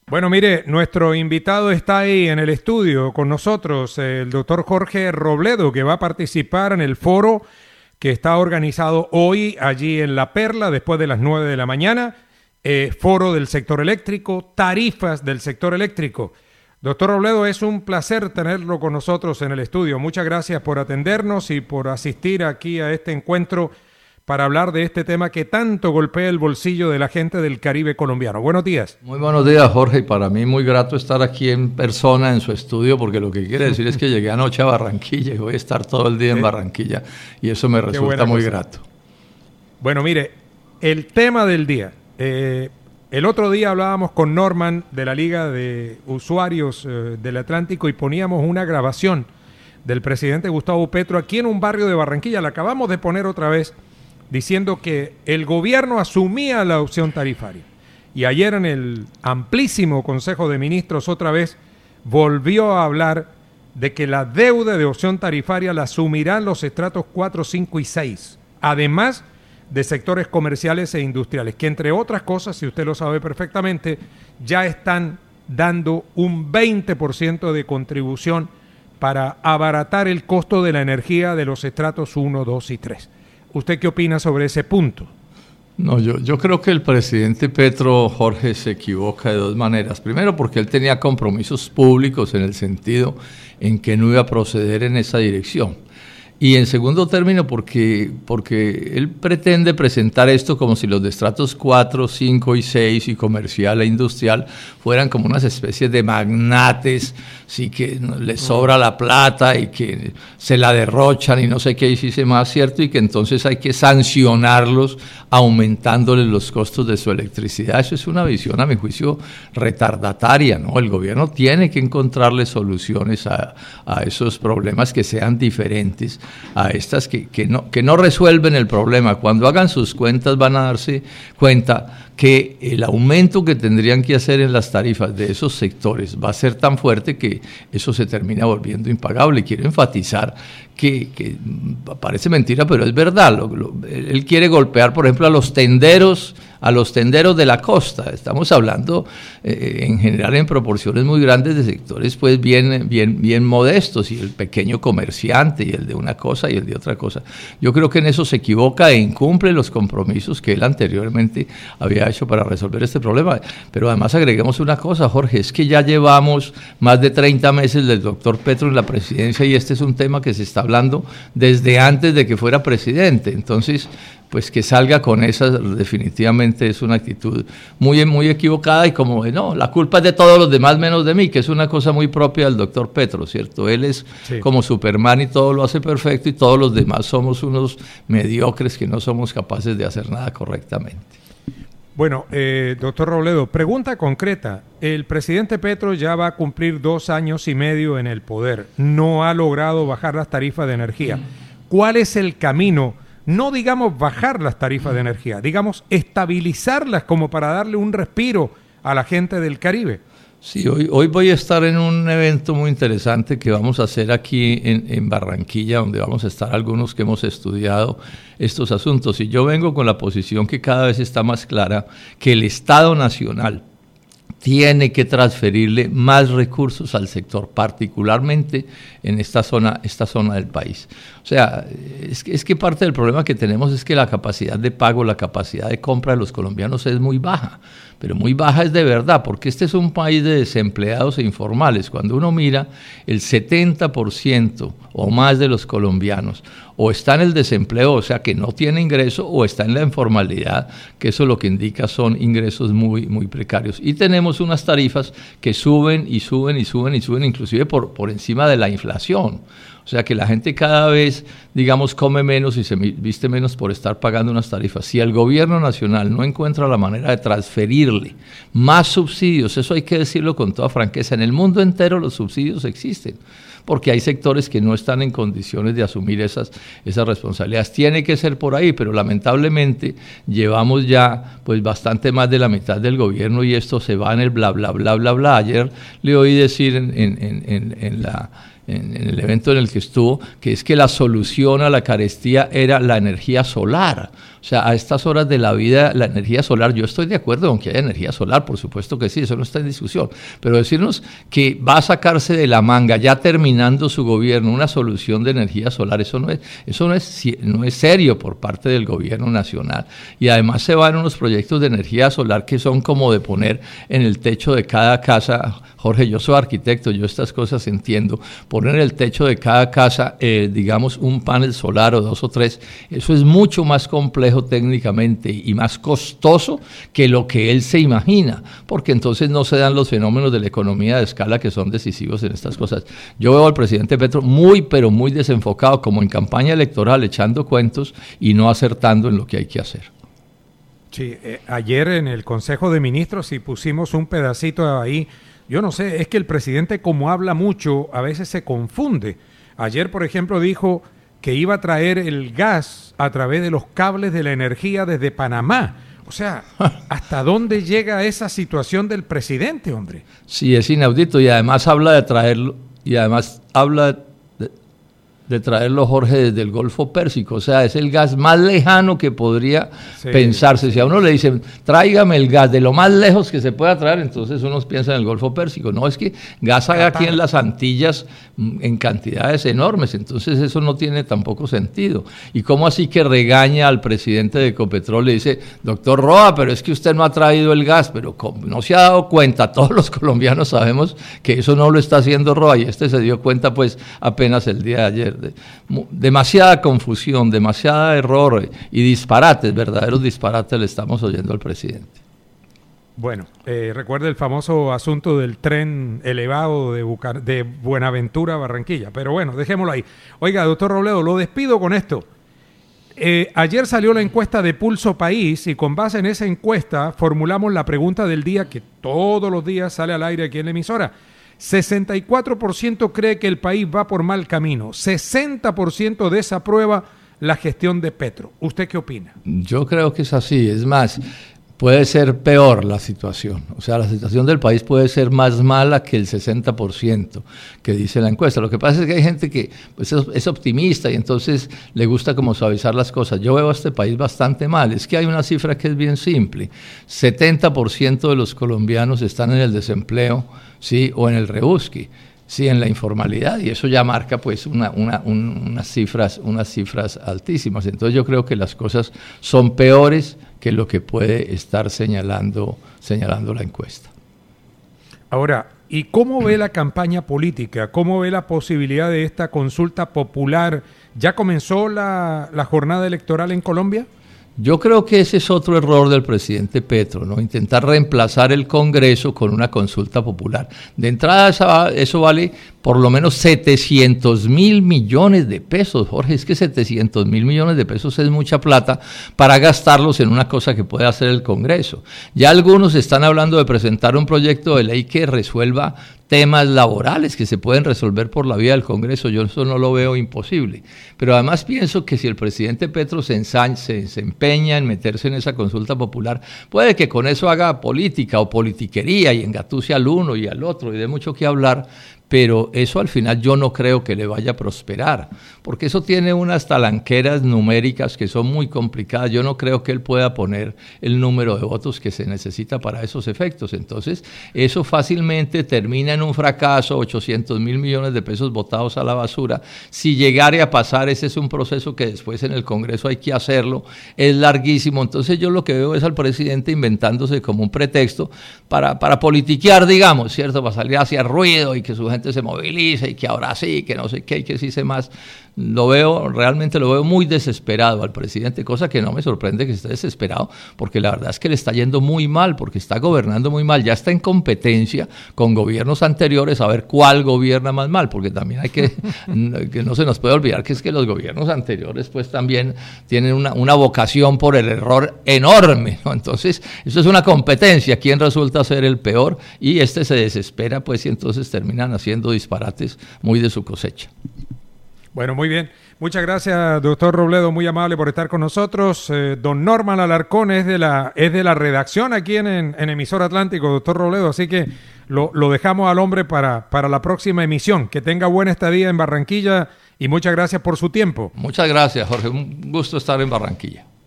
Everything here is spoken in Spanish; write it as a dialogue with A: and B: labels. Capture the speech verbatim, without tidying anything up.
A: Bueno, mire, nuestro invitado está ahí en el estudio con nosotros, el doctor Jorge Robledo, que va a participar en el foro que está organizado hoy allí en La Perla, después de las nueve de la mañana, eh, foro del sector eléctrico, tarifas del sector eléctrico. Doctor Robledo, es un placer tenerlo con nosotros en el estudio. Muchas gracias por atendernos y por asistir aquí a este encuentro para hablar de este tema que tanto golpea el bolsillo de la gente del Caribe colombiano. Buenos días.
B: Muy buenos días, Jorge, y para mí muy grato estar aquí en persona en su estudio, porque lo que quiere decir es que llegué anoche a Barranquilla y voy a estar todo el día en Barranquilla, y eso me resulta muy grato.
A: Bueno, mire, el tema del día. Eh, el otro día hablábamos con Norman de la Liga de Usuarios eh, del Atlántico y poníamos una grabación del presidente Gustavo Petro aquí en un barrio de Barranquilla. La acabamos de poner otra vez, diciendo que el gobierno asumía la opción tarifaria. Y ayer en el amplísimo Consejo de Ministros otra vez volvió a hablar de que la deuda de opción tarifaria la asumirán los estratos cuatro, cinco y seis, además de sectores comerciales e industriales, que entre otras cosas, si usted lo sabe perfectamente, ya están dando un veinte por ciento de contribución para abaratar el costo de la energía de los estratos uno, dos y tres. ¿Usted qué opina sobre ese punto?
B: No, yo, yo creo que el presidente Petro, Jorge, se equivoca de dos maneras. Primero, porque él tenía compromisos públicos en el sentido en que no iba a proceder en esa dirección. Y en segundo término, porque, porque él pretende presentar esto como si los de estratos cuatro, cinco y seis y comercial e industrial fueran como unas especies de magnates, sí, que les sobra la plata y que se la derrochan y no sé qué hiciese más, ¿cierto? Y que entonces hay que sancionarlos aumentándoles los costos de su electricidad. Eso es una visión, a mi juicio, retardataria, ¿no? El gobierno tiene que encontrarle soluciones a, a esos problemas que sean diferentes a estas que, que, no, que no resuelven el problema. Cuando hagan sus cuentas van a darse cuenta que el aumento que tendrían que hacer en las tarifas de esos sectores va a ser tan fuerte que eso se termina volviendo impagable. Quiero enfatizar que, que parece mentira, pero es verdad. Lo, lo, él quiere golpear, por ejemplo, a los tenderos, a los tenderos de la costa. Estamos hablando eh, en general en proporciones muy grandes de sectores pues bien, bien, bien modestos, y el pequeño comerciante y el de una cosa y el de otra cosa. Yo creo que en eso se equivoca e incumple los compromisos que él anteriormente había hecho para resolver este problema. Pero además agreguemos una cosa, Jorge, es que ya llevamos más de treinta meses del doctor Petro en la presidencia, y este es un tema que se está hablando desde antes de que fuera presidente. Entonces, pues que salga con esa definitivamente es una actitud muy, muy equivocada, y como, no, la culpa es de todos los demás menos de mí, que es una cosa muy propia del doctor Petro, ¿cierto? Él es sí. como Superman y todo lo hace perfecto, y todos los demás somos unos mediocres que no somos capaces de hacer nada correctamente.
A: Bueno, eh, doctor Robledo, pregunta concreta. El presidente Petro ya va a cumplir dos años y medio en el poder. No ha logrado bajar las tarifas de energía. ¿Cuál es el camino? No digamos bajar las tarifas de energía, digamos estabilizarlas como para darle un respiro a la gente del Caribe.
B: Sí, hoy, hoy voy a estar en un evento muy interesante que vamos a hacer aquí en, en Barranquilla, donde vamos a estar algunos que hemos estudiado estos asuntos. Y yo vengo con la posición que cada vez está más clara, que el Estado Nacional tiene que transferirle más recursos al sector, particularmente en esta zona, esta zona del país. O sea, es que, es que parte del problema que tenemos es que la capacidad de pago, la capacidad de compra de los colombianos es muy baja, pero muy baja es de verdad, porque este es un país de desempleados e informales. Cuando uno mira, el setenta por ciento o más de los colombianos o está en el desempleo, o sea que no tiene ingreso, o está en la informalidad, que eso lo que indica son ingresos muy, muy precarios. Y tenemos unas tarifas que suben y suben y suben y suben, inclusive por, por encima de la inflación. O sea que la gente cada vez, digamos, come menos y se viste menos por estar pagando unas tarifas. Si el gobierno nacional no encuentra la manera de transferirle más subsidios, eso hay que decirlo con toda franqueza, en el mundo entero los subsidios existen, porque hay sectores que no están en condiciones de asumir esas, esas responsabilidades. Tiene que ser por ahí, pero lamentablemente llevamos ya pues bastante más de la mitad del gobierno y esto se va en el bla, bla, bla, bla, bla. Ayer le oí decir en, en, en, en, la, en, en el evento en el que estuvo, que es que la solución a la carestía era la energía solar. O sea, a estas horas de la vida, la energía solar, yo estoy de acuerdo con que haya energía solar, por supuesto que sí, eso no está en discusión, pero decirnos que va a sacarse de la manga, ya terminando su gobierno, una solución de energía solar, eso no es, eso no es, no es serio por parte del gobierno nacional. Y además se van unos proyectos de energía solar que son como de poner en el techo de cada casa. Jorge, yo soy arquitecto, yo estas cosas entiendo, poner en el techo de cada casa, eh, digamos, un panel solar o dos o tres, eso es mucho más complejo técnicamente y más costoso que lo que él se imagina, porque entonces no se dan los fenómenos de la economía de escala que son decisivos en estas cosas. Yo veo al presidente Petro muy, pero muy desenfocado, como en campaña electoral, echando cuentos y no acertando en lo que hay que hacer.
A: Sí, eh, ayer en el Consejo de Ministros, si pusimos un pedacito ahí, yo no sé, es que el presidente, como habla mucho, a veces se confunde. Ayer, por ejemplo, dijo que iba a traer el gas a través de los cables de la energía desde Panamá. O sea, ¿hasta dónde llega esa situación del presidente, hombre?
B: Sí, es inaudito, y además habla de traerlo, y además habla de, de traerlo, Jorge, desde el Golfo Pérsico. O sea, es el gas más lejano que podría sí, pensarse. Si a uno le dicen, tráigame el gas de lo más lejos que se pueda traer, entonces uno piensa en el Golfo Pérsico. No, es que gas hay aquí en las Antillas en cantidades enormes, entonces eso no tiene tampoco sentido. ¿Y cómo así que regaña al presidente de Ecopetrol? Le dice, doctor Roa, pero es que usted no ha traído el gas, pero no se ha dado cuenta, todos los colombianos sabemos que eso no lo está haciendo Roa, y este se dio cuenta pues apenas el día de ayer. De, demasiada confusión, demasiada error y disparates, verdaderos disparates le estamos oyendo al presidente.
A: Bueno, eh, recuerda el famoso asunto del tren elevado de, Bucar de Buenaventura a Barranquilla, pero bueno, dejémoslo ahí. Oiga, doctor Robledo, lo despido con esto. Eh, ayer salió la encuesta de Pulso País y con base en esa encuesta formulamos la pregunta del día que todos los días sale al aire aquí en la emisora. sesenta y cuatro por ciento cree que el país va por mal camino, sesenta por ciento desaprueba la gestión de Petro. ¿Usted qué opina?
B: Yo creo que es así, es más, puede ser peor la situación, o sea, la situación del país puede ser más mala que el sesenta por ciento que dice la encuesta. Lo que pasa es que hay gente que pues, es, es optimista y entonces le gusta como suavizar las cosas. Yo veo a este país bastante mal, es que hay una cifra que es bien simple, setenta por ciento de los colombianos están en el desempleo, sí, o en el rebusque, sí, en la informalidad, y eso ya marca pues una, una, un, unas cifras, unas cifras altísimas. Entonces yo creo que las cosas son peores que lo que puede estar señalando, señalando la encuesta.
A: Ahora, ¿y cómo ve la campaña política? ¿Cómo ve la posibilidad de esta consulta popular? ¿Ya comenzó la, la jornada electoral en Colombia?
B: Yo creo que ese es otro error del presidente Petro, ¿no? Intentar reemplazar el Congreso con una consulta popular. De entrada, esa, eso vale por lo menos setecientos mil millones de pesos, Jorge. Es que setecientos mil millones de pesos es mucha plata para gastarlos en una cosa que puede hacer el Congreso. Ya algunos están hablando de presentar un proyecto de ley que resuelva temas laborales que se pueden resolver por la vía del Congreso. Yo eso no lo veo imposible. Pero además pienso que si el presidente Petro se, ensaña, se, se empeña en meterse en esa consulta popular, puede que con eso haga política o politiquería y engatuce al uno y al otro y dé mucho que hablar, pero eso al final yo no creo que le vaya a prosperar, porque eso tiene unas talanqueras numéricas que son muy complicadas. Yo no creo que él pueda poner el número de votos que se necesita para esos efectos. Entonces, eso fácilmente termina en un fracaso, ochocientos mil millones de pesos botados a la basura. Si llegare a pasar, ese es un proceso que después en el Congreso hay que hacerlo, es larguísimo. Entonces, yo lo que veo es al presidente inventándose como un pretexto para, para politiquear, digamos, ¿cierto? Para salir hacia ruido y que su gente se moviliza y que ahora sí, que no sé qué, y que sí sé más. Lo veo, realmente lo veo muy desesperado al presidente, cosa que no me sorprende que esté desesperado, porque la verdad es que le está yendo muy mal, porque está gobernando muy mal, ya está en competencia con gobiernos anteriores a ver cuál gobierna más mal, porque también hay que, que no se nos puede olvidar que es que los gobiernos anteriores pues también tienen una, una vocación por el error enorme, ¿no? Entonces, eso es una competencia, quién resulta ser el peor, y este se desespera pues y entonces terminan haciendo disparates muy de su cosecha.
A: Bueno, muy bien. Muchas gracias, doctor Robledo, muy amable por estar con nosotros. Eh, don Norman Alarcón es de la es de la redacción aquí en, en, en Emisora Atlántico, doctor Robledo, así que lo, lo dejamos al hombre para, para la próxima emisión. Que tenga buena estadía en Barranquilla y muchas gracias por su tiempo.
B: Muchas gracias, Jorge. Un gusto estar en Barranquilla.